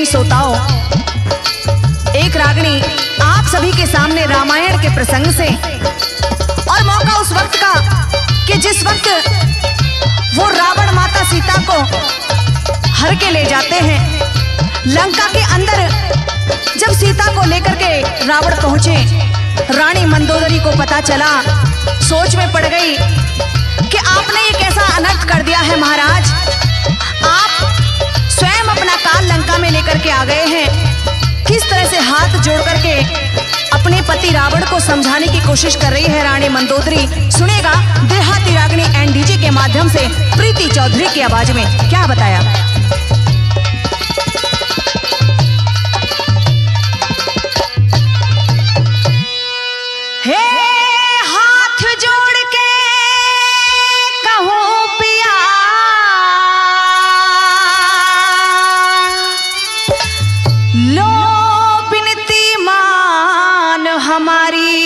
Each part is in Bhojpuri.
प्रेमी श्रोताओं, एक रागनी आप सभी के सामने रामायण के प्रसंग से, और मौका उस वक्त का कि जिस वक्त वो रावण माता सीता को हर के ले जाते हैं लंका के अंदर। जब सीता को लेकर के रावण पहुंचे, रानी मंदोदरी को पता चला, सोच में पड़ गई कि आपने ये कैसा अनर्थ कर दिया है महाराज। आप स्वयं अपना काल लंका में लेकर के आ गए हैं। किस तरह से हाथ जोड़ करके अपने पति रावण को समझाने की कोशिश कर रही है रानी मंदोदरी। सुनेगा देहाती रागनी एनडीजे के माध्यम से प्रीति चौधरी की आवाज में क्या बताया। हे हाथ जोड़ के कहो पिया, लो बिनती मान हमारी,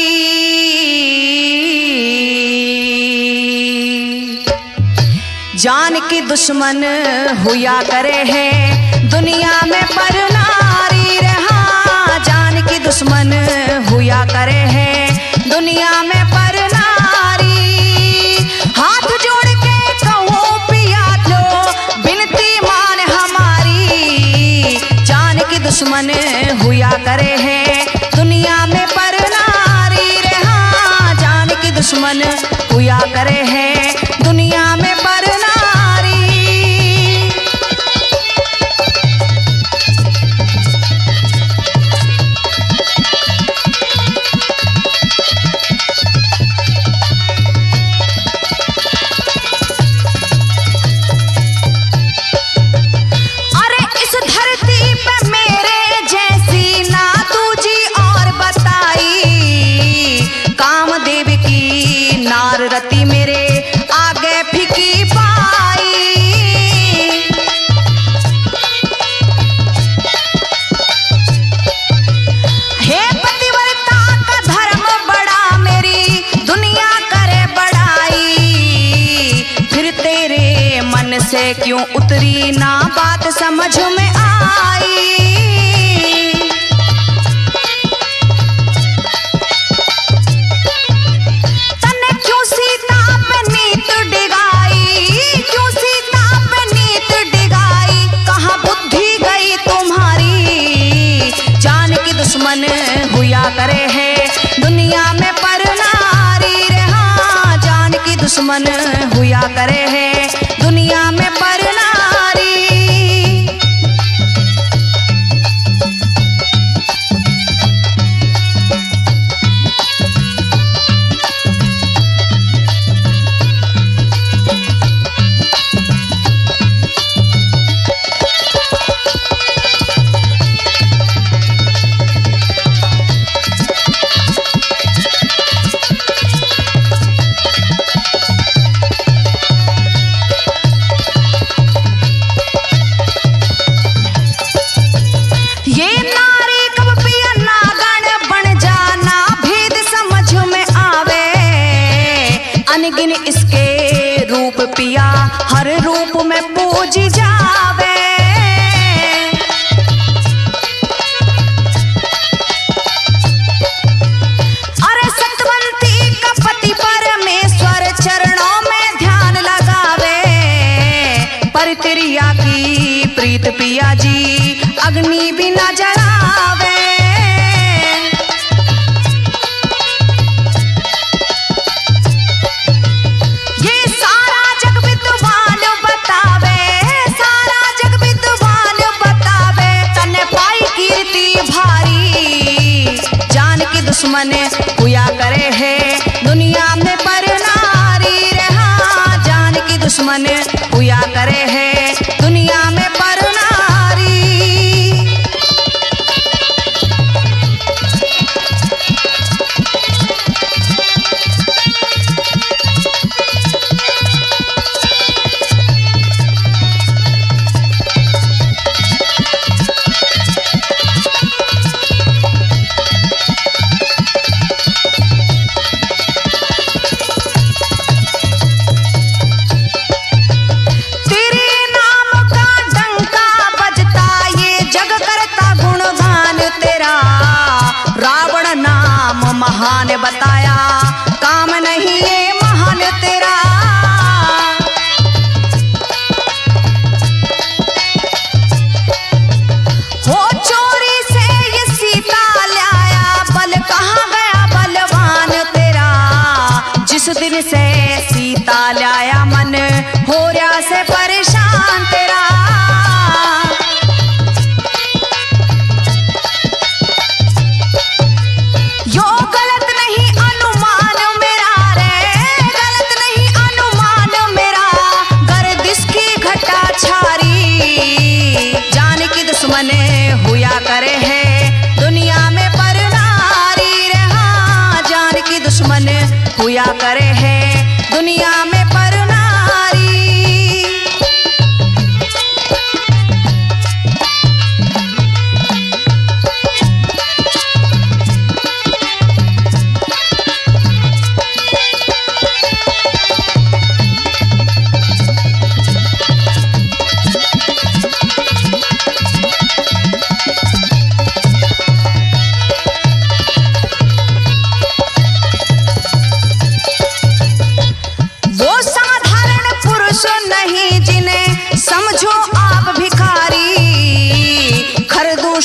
जान की दुश्मन हुआ करे है दुनिया में पर नारी रहा। जान की दुश्मन हुआ करे है दुनिया में पर नारी। हाथ जोड़ के कहो पिया, लो बिनती मान हमारी, जान की दुश्मन हुआ करे है दुनिया में पर नारी रहा। जान की दुश्मन हुआ करे है दुनिया में पर नारी। रति मेरे आगे फिकी पाई, हे पतिव्रता का धर्म बड़ा मेरी दुनिया करे बड़ाई। फिर तेरे मन से क्यों उतरी ना बात समझ में आई। दुश्मन हुआ करे है दुनिया में पर नारी रहा। जान की दुश्मन हुआ करे है दुनिया में पर नारी। अनगिन इसके रूप पिया हर रूप में पूजी जावे। अरे सतवंती का पति परमेश्वर चरणों में ध्यान लगावे। पर तिरिया की प्रीत पिया जी अग्नि बिना जलावे। दुश्मन हुआ करे है दुनिया में पर नारी रहा। जान की दुश्मन हुआ करे है दुनिया में पर नारी। तेरे नाम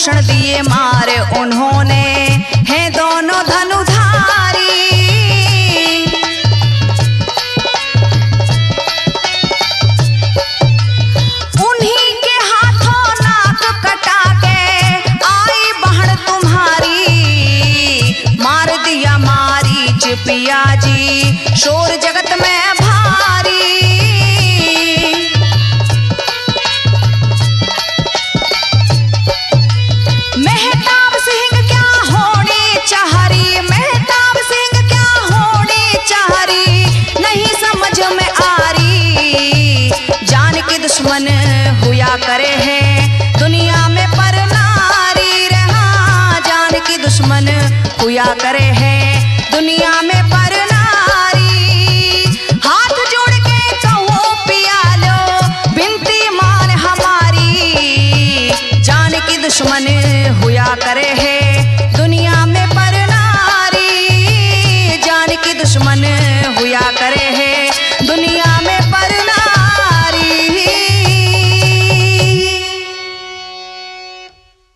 विभूषण दिए मारे उन्होंने, हैं दोनों धनुधारी। उन्हीं के हाथों नाक कटा के आई बहन तुम्हारी, मार दिया मारीच पिया जी शोर जगत में भारी। मेहताब सिंह क्या होने चाहरी, मेहताब सिंह क्या होने चाहरी, नहीं समझ में आ रही। जान के दुश्मन हुआ करे हैं दुनिया में पर नारी रहा, जान की दुश्मन हुआ करे हैं दुनिया में पर